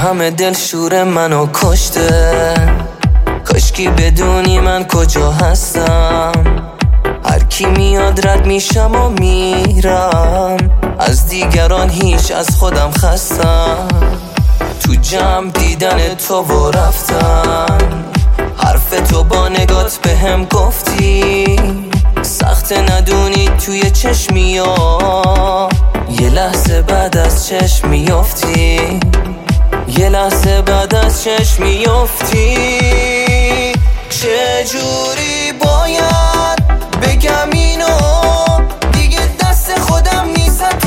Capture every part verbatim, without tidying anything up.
همه دل شور منو کشته. کاشکی بدونی من کجا هستم. هر کی میاد رد میشم و میرم. از دیگران هیچ از خودم خستم. تو جمع دیدن تو و رفتن. حرف تو با نگات به هم گفتی. سخت ندونی توی چشمی ها. یه لحظه بعد از چشم میافتی. یه لحظه بعد از چشم میافتی. چجوری باید بگم اینو؟ دیگه دست خودم نیست تو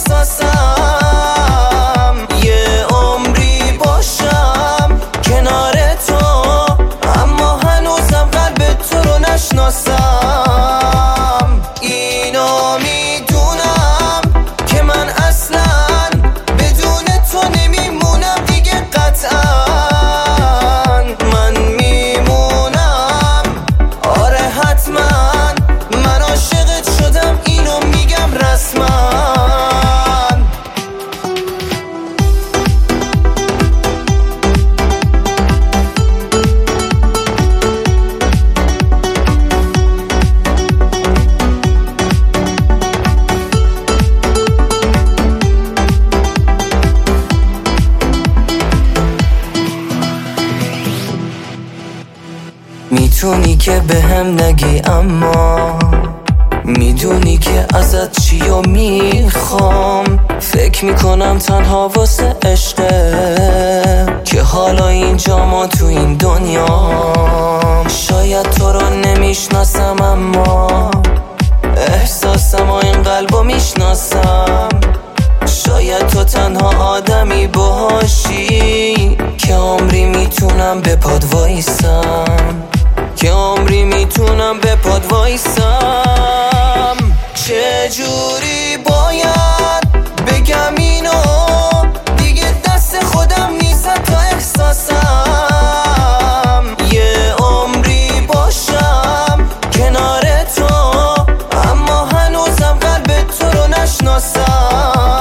احساسم. یه عمری باشم کنار تو، اما هنوزم قلب تو رو نشناسم. اینو میدونم که من اصلا بدون تو نمیمونم دیگه قطعا. من میمونم، آره حتما. من عاشقت شدم، اینو میگم رسما. میتونی که به هم نگی، اما میدونی که ازت چی و میخوام. فکر میکنم تنها واسه عشقه که حالا اینجا ما تو این دنیا. شاید تو رو نمیشناسم، اما احساسم و این قلبو میشناسم. شاید تو تنها آدمی باشی که عمری میتونم به پاد وایسم. که عمری میتونم به پاد وایسم. چجوری باید بگم اینو؟ دیگه دست خودم نیست تو احساسم. یه عمری باشم کنار تو، اما هنوزم قلب تو رو نشناسم.